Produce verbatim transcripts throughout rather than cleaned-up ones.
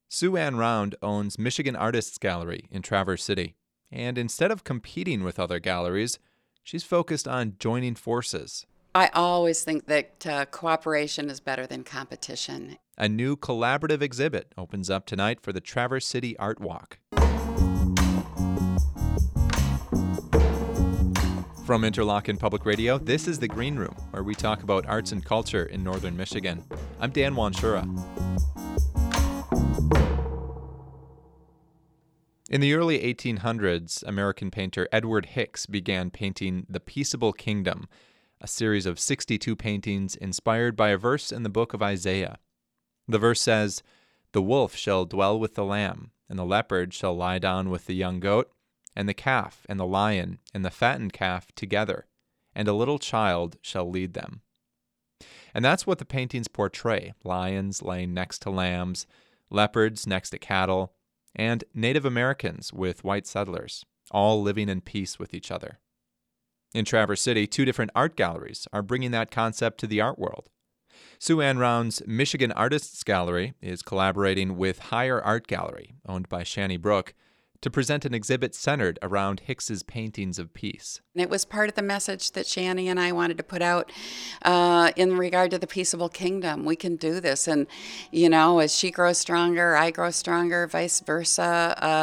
Sue Ann Round owns Michigan Artists Gallery in Traverse City. And instead of competing with other galleries, she's focused on joining forces. I always think that uh, cooperation is better than competition. A new collaborative exhibit opens up tonight for the Traverse City Art Walk. From Interlochen Public Radio, this is The Green Room, where we talk about arts and culture in northern Michigan. I'm Dan Wanshura. In the early eighteen hundreds, American painter Edward Hicks began painting The Peaceable Kingdom, a series of sixty-two paintings inspired by a verse in the book of Isaiah. The verse says, "The wolf shall dwell with the lamb, and the leopard shall lie down with the young goat, and the calf and the lion and the fattened calf together, and a little child shall lead them." And that's what the paintings portray: lions laying next to lambs, leopards next to cattle, and Native Americans with white settlers, all living in peace with each other. In Traverse City, two different art galleries are bringing that concept to the art world. Sue Ann Round's Michigan Artists Gallery is collaborating with Higher Art Gallery, owned by Shani Brooke, to present an exhibit centered around Hicks's paintings of peace. It was part of the message that Shani and I wanted to put out uh, in regard to the peaceable kingdom. We can do this. And, you know, as she grows stronger, I grow stronger, vice versa. Uh,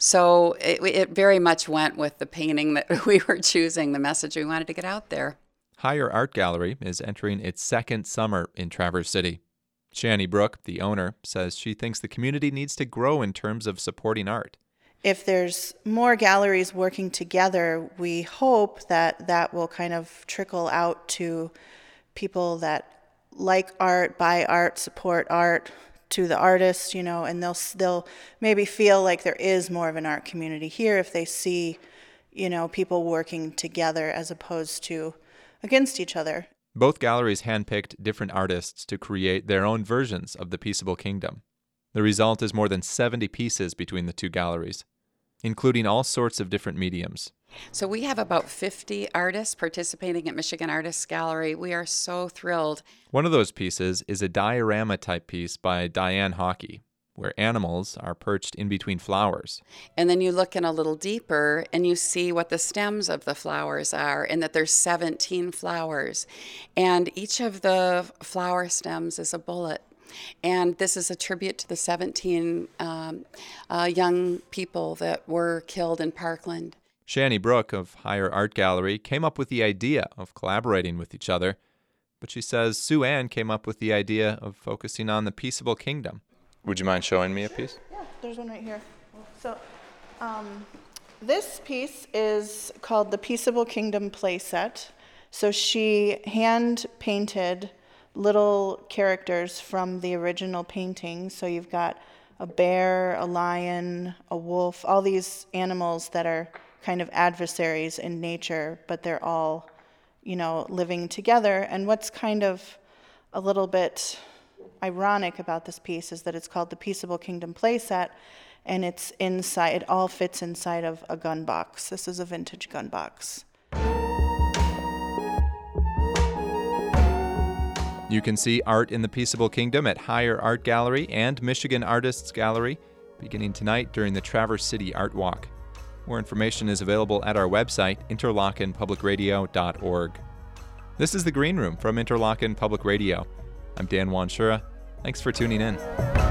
so it, it very much went with the painting that we were choosing, the message we wanted to get out there. Higher Art Gallery is entering its second summer in Traverse City. Shani Brooke, the owner, says she thinks the community needs to grow in terms of supporting art. If there's more galleries working together, we hope that that will kind of trickle out to people that like art, buy art, support art, to the artists, you know, and they'll they'll maybe feel like there is more of an art community here if they see, you know, people working together as opposed to against each other. Both galleries handpicked different artists to create their own versions of the Peaceable Kingdom. The result is more than seventy pieces between the two galleries, including all sorts of different mediums. So we have about fifty artists participating at Michigan Artists Gallery. We are so thrilled. One of those pieces is a diorama-type piece by Diane Hockey, where animals are perched in between flowers. And then you look in a little deeper and you see what the stems of the flowers are, and that there's seventeen flowers. And each of the flower stems is a bullet. And this is a tribute to the seventeen um, uh, young people that were killed in Parkland. Shani Brooke of Higher Art Gallery came up with the idea of collaborating with each other, but she says Sue Ann came up with the idea of focusing on the Peaceable Kingdom. Would you mind showing me a piece? Yeah, there's one right here. So um, this piece is called the Peaceable Kingdom playset. So she hand-painted little characters from the original painting. So you've got a bear, a lion, a wolf, all these animals that are kind of adversaries in nature, but they're all, you know, living together. And what's kind of a little bit ironic about this piece is that it's called the Peaceable Kingdom playset, and it's inside, it all fits inside of a gun box. This is a vintage gun box. You can see art in the Peaceable Kingdom at Higher Art Gallery and Michigan Artists Gallery beginning tonight during the Traverse City Art Walk. More information is available at our website, interlochen public radio dot org. This is The Green Room from Interlochen Public Radio. I'm Dan Wanshura. Thanks for tuning in.